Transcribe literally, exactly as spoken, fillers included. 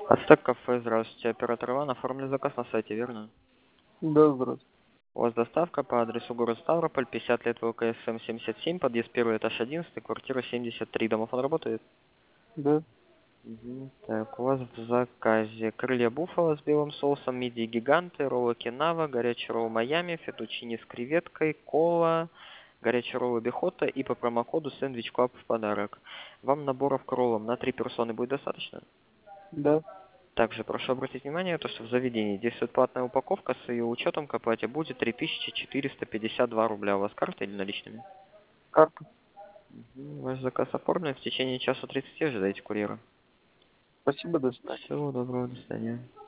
Ацтек кафе, здравствуйте. Оператор Иван, оформили заказ на сайте, верно? Да, здравствуйте. У вас доставка по адресу город Ставрополь, пятьдесят лет ВКСМ семьдесят семь, подъезд первый, этаж одиннадцать, квартира семьдесят три. Домофон работает? Да, Мгм. Так, у вас в заказе крылья буффало с белым соусом, мидии гиганты, роллы кинава, горячий ролл Майами, фетучини с креветкой, кола, горячий ролл бихота и по промокоду сэндвич клаб в подарок. Вам наборов к роллам на три персоны будет достаточно? да, Также прошу обратить внимание, то, что в заведении действует платная упаковка, с ее учетом к оплате будет три тысячи четыреста пятьдесят два рубля. У вас карта или наличными? карта. Мгм. Ваш заказ оформлен, в течение часа тридцати ожидайте курьера. Спасибо, до свидания. Всего доброго, до свидания.